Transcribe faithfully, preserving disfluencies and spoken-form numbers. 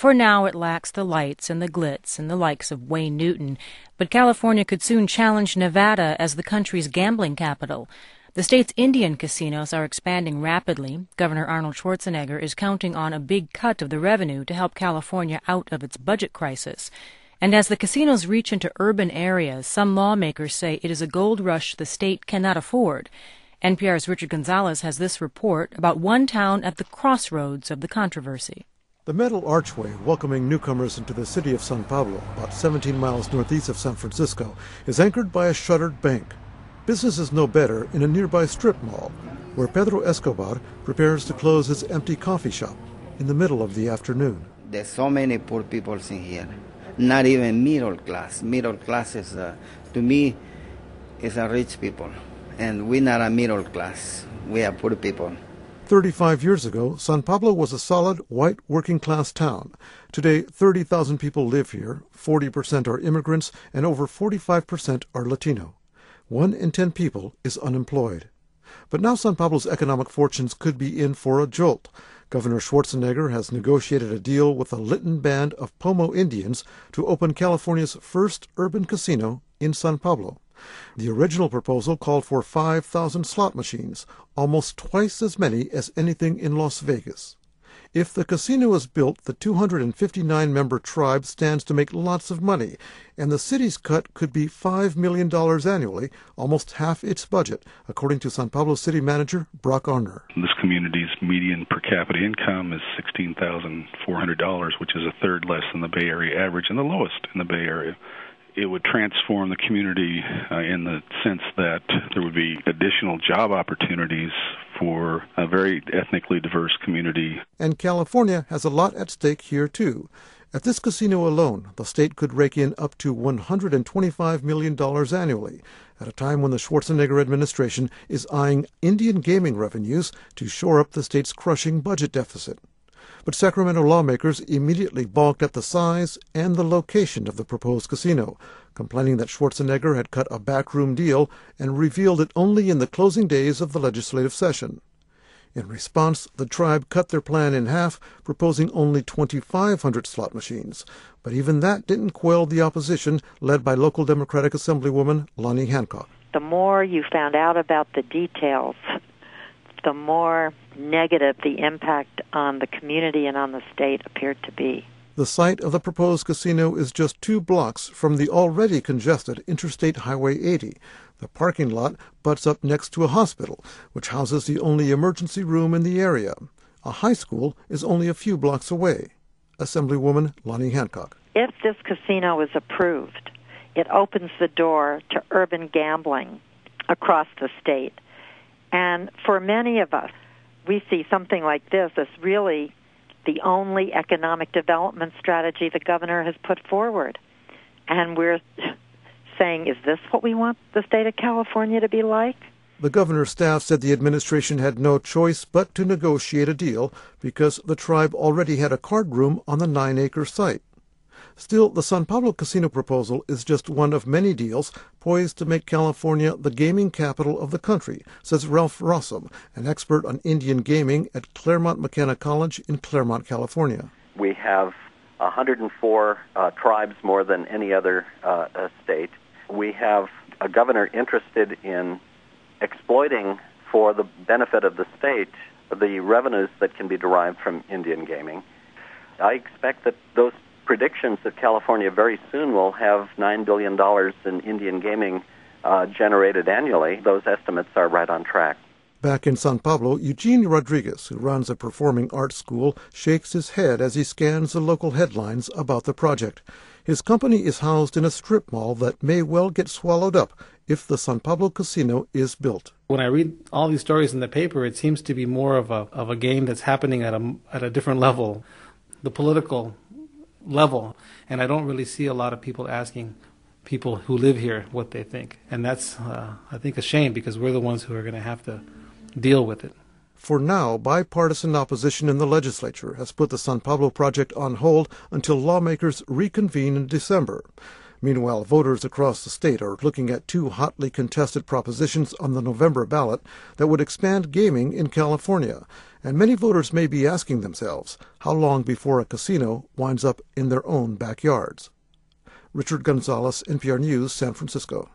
For now, it lacks the lights and the glitz and the likes of Wayne Newton, but California could soon challenge Nevada as the country's gambling capital. The state's Indian casinos are expanding rapidly. Governor Arnold Schwarzenegger is counting on a big cut of the revenue to help California out of its budget crisis. And as the casinos reach into urban areas, some lawmakers say it is a gold rush the state cannot afford. N P R's Richard Gonzalez has this report about one town at the crossroads of the controversy. The metal archway welcoming newcomers into the city of San Pablo, about seventeen miles northeast of San Francisco, is anchored by a shuttered bank. Business is no better in a nearby strip mall, where Pedro Escobar prepares to close his empty coffee shop in the middle of the afternoon. There's so many poor people in here. Not even middle class. Middle class is, uh, to me, is a rich people. And we're not a middle class. We are poor people. Thirty-five years ago, San Pablo was a solid, white, working-class town. Today, thirty thousand people live here, forty percent are immigrants, and over forty-five percent are Latino. One in ten people is unemployed. But now San Pablo's economic fortunes could be in for a jolt. Governor Schwarzenegger has negotiated a deal with a Litton band of Pomo Indians to open California's first urban casino in San Pablo. The original proposal called for five thousand slot machines, almost twice as many as anything in Las Vegas. If the casino is built, the two hundred fifty-nine member tribe stands to make lots of money, and the city's cut could be five million dollars annually, almost half its budget, according to San Pablo City Manager Brock Arner. This community's median per capita income is sixteen thousand four hundred dollars, which is a third less than the Bay Area average and the lowest in the Bay Area. It would transform the community uh, in the sense that there would be additional job opportunities for a very ethnically diverse community. And California has a lot at stake here, too. At this casino alone, the state could rake in up to one hundred twenty-five million dollars annually, at a time when the Schwarzenegger administration is eyeing Indian gaming revenues to shore up the state's crushing budget deficit. But Sacramento lawmakers immediately balked at the size and the location of the proposed casino, complaining that Schwarzenegger had cut a backroom deal and revealed it only in the closing days of the legislative session. In response, the tribe cut their plan in half, proposing only twenty-five hundred slot machines. But even that didn't quell the opposition, led by local Democratic Assemblywoman Lonnie Hancock. The more you found out about the details, the more negative the impact on the community and on the state appeared to be. The site of the proposed casino is just two blocks from the already congested Interstate Highway eighty. The parking lot butts up next to a hospital, which houses the only emergency room in the area. A high school is only a few blocks away. Assemblywoman Lonnie Hancock. If this casino is approved, it opens the door to urban gambling across the state. And for many of us, we see something like this as really the only economic development strategy the governor has put forward. And we're saying, is this what we want the state of California to be like? The governor's staff said the administration had no choice but to negotiate a deal because the tribe already had a card room on the nine-acre site. Still, the San Pablo casino proposal is just one of many deals poised to make California the gaming capital of the country, says Ralph Rossum, an expert on Indian gaming at Claremont McKenna College in Claremont, California. We have one hundred four uh, tribes more than any other uh, uh, state. We have a governor interested in exploiting for the benefit of the state the revenues that can be derived from Indian gaming. I expect that those predictions that California very soon will have nine billion dollars in Indian gaming uh, generated annually. Those estimates are right on track. Back in San Pablo, Eugene Rodriguez, who runs a performing arts school, shakes his head as he scans the local headlines about the project. His company is housed in a strip mall that may well get swallowed up if the San Pablo casino is built. When I read all these stories in the paper, it seems to be more of a of a game that's happening at a at a different level, the political level, and I don't really see a lot of people asking people who live here what they think, and that's uh, I think a shame because we're the ones who are going to have to deal with it. For now, bipartisan opposition in the legislature has put the San Pablo project on hold until lawmakers reconvene in December. Meanwhile, voters across the state are looking at two hotly contested propositions on the November ballot that would expand gaming in California. And many voters may be asking themselves how long before a casino winds up in their own backyards. Richard Gonzalez, N P R News, San Francisco.